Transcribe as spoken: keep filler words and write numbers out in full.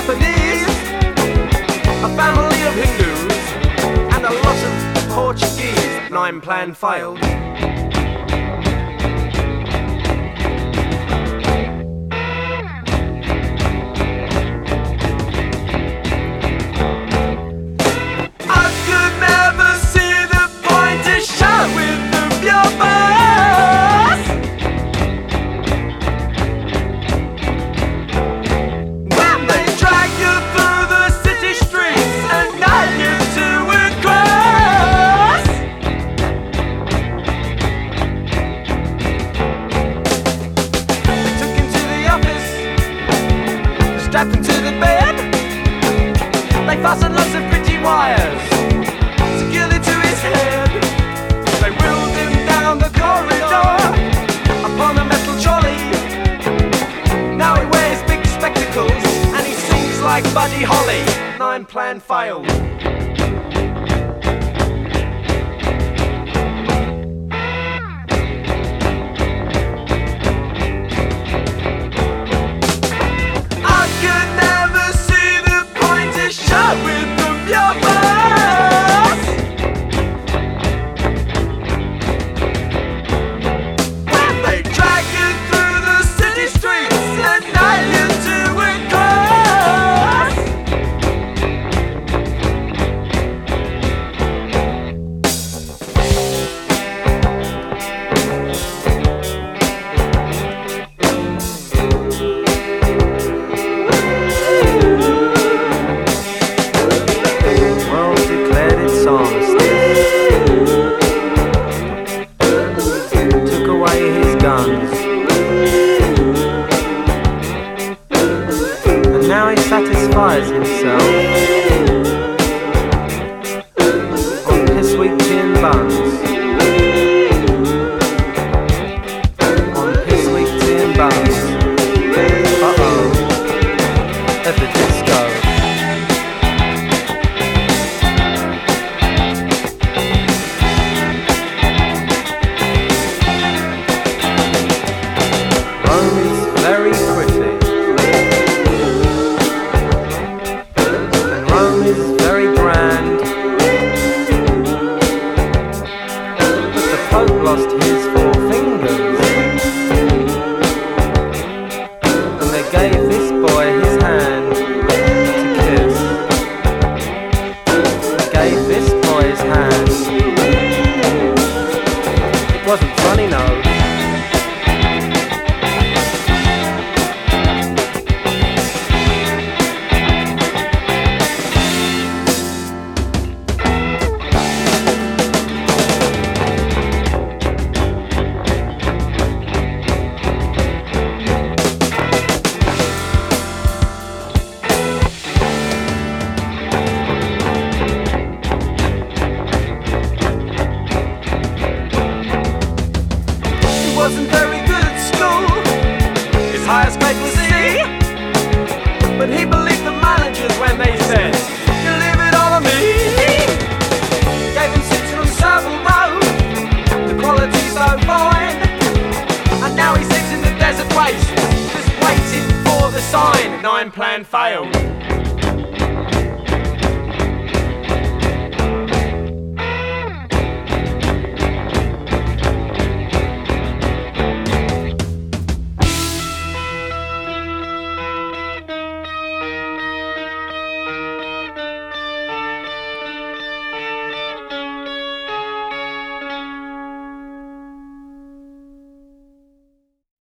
Japanese, a family of Hindus, and a lot of Portuguese. Nine plan failed. Strapped him to the bed, they fastened lots of pretty wires securely to his head. They wheeled him down the corridor upon a metal trolley. Now he wears big spectacles and he sings like Buddy Holly. Nine plan failed. Now he satisfies himself on piss-weak gin buns. On piss-weak gin buns. Uh-oh. At the disco. Rome is very pretty. Is very grand, but the Pope lost his four fingers, and they gave this boy his hand to kiss. They gave this boy his hand. It wasn't funny, no. Wasn't very good at school, his highest grade was C, but he believed the managers when they said, "You leave it all on me." Gave him six from Savile Row, the quality's so fine, and now he sits in the desert waste, just waiting for the sign. Nine plan failed.